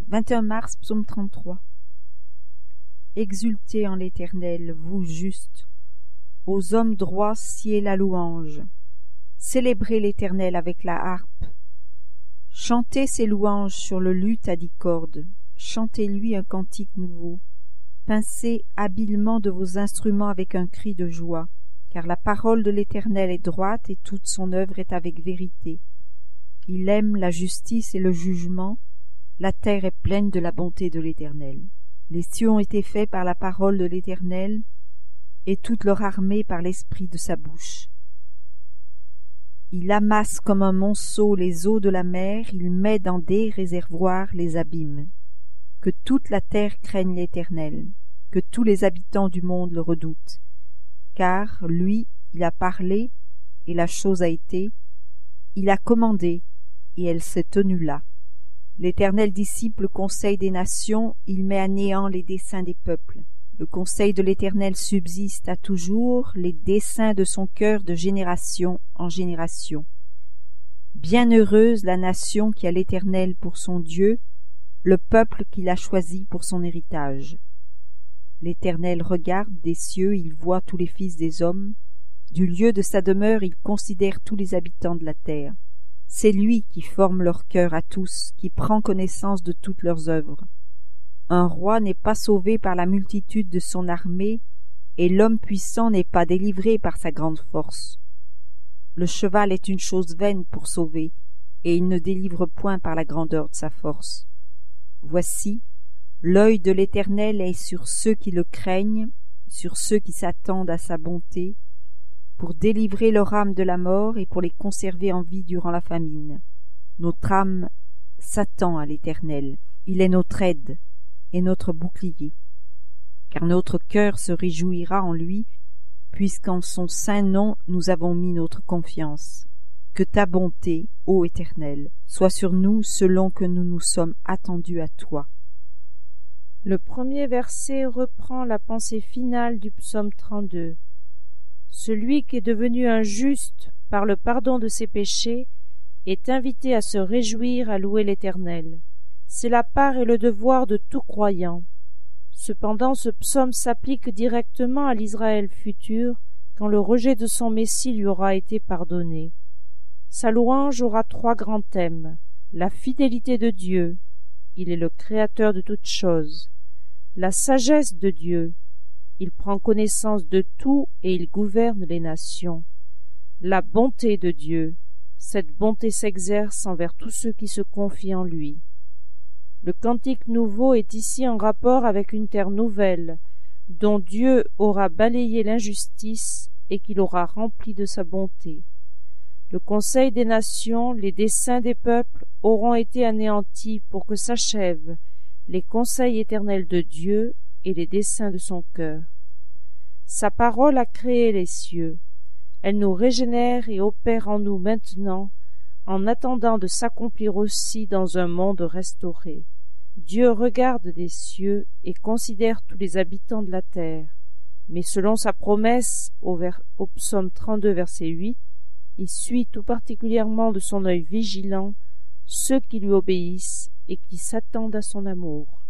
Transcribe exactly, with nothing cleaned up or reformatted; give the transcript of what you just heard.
vingt et un mars, psaume trente-trois. Exultez en l'Éternel, vous justes, aux hommes droits sciez la louange. Célébrez l'Éternel avec la harpe. Chantez ses louanges sur le luth à dix cordes. Chantez-lui un cantique nouveau. Pincez habilement de vos instruments avec un cri de joie, car la parole de l'Éternel est droite et toute son œuvre est avec vérité. Il aime la justice et le jugement. La terre est pleine de la bonté de l'Éternel. Les cieux ont été faits par la parole de l'Éternel, et toute leur armée par l'esprit de sa bouche. Il amasse comme un monceau les eaux de la mer, il met dans des réservoirs les abîmes. Que toute la terre craigne l'Éternel, que tous les habitants du monde le redoutent. Car lui, il a parlé, et la chose a été, il a commandé, et elle s'est tenue là. L'Éternel dissipe le conseil des nations, il met à néant les desseins des peuples. Le conseil de l'Éternel subsiste à toujours, les desseins de son cœur de génération en génération. Bienheureuse la nation qui a l'Éternel pour son Dieu, le peuple qu'il a choisi pour son héritage. L'Éternel regarde des cieux, il voit tous les fils des hommes. Du lieu de sa demeure, il considère tous les habitants de la terre. C'est lui qui forme leur cœur à tous, qui prend connaissance de toutes leurs œuvres. Un roi n'est pas sauvé par la multitude de son armée, et l'homme puissant n'est pas délivré par sa grande force. Le cheval est une chose vaine pour sauver, et il ne délivre point par la grandeur de sa force. Voici, l'œil de l'Éternel est sur ceux qui le craignent, sur ceux qui s'attendent à sa bonté, pour délivrer leur âme de la mort et pour les conserver en vie durant la famine. Notre âme s'attend à l'Éternel, il est notre aide et notre bouclier. Car notre cœur se réjouira en lui, puisqu'en son saint nom nous avons mis notre confiance. Que ta bonté, ô Éternel, soit sur nous selon que nous nous sommes attendus à toi. Le premier verset reprend la pensée finale du psaume trente-deux. Celui qui est devenu un juste par le pardon de ses péchés est invité à se réjouir, à louer l'Éternel. C'est la part et le devoir de tout croyant. Cependant, ce psaume s'applique directement à l'Israël futur, quand le rejet de son Messie lui aura été pardonné. Sa louange aura trois grands thèmes. La fidélité de Dieu, il est le créateur de toutes choses. La sagesse de Dieu, il prend connaissance de tout et il gouverne les nations. La bonté de Dieu, cette bonté s'exerce envers tous ceux qui se confient en lui. Le cantique nouveau est ici en rapport avec une terre nouvelle, dont Dieu aura balayé l'injustice et qu'il aura remplie de sa bonté. Le conseil des nations, les desseins des peuples auront été anéantis pour que s'achèvent les conseils éternels de Dieu et les desseins de son cœur. Sa parole a créé les cieux. Elle nous régénère et opère en nous maintenant, en attendant de s'accomplir aussi dans un monde restauré. Dieu regarde des cieux et considère tous les habitants de la terre. Mais selon sa promesse, au, vers, au psaume trente-deux, verset huit, il suit tout particulièrement de son œil vigilant ceux qui lui obéissent et qui s'attendent à son amour.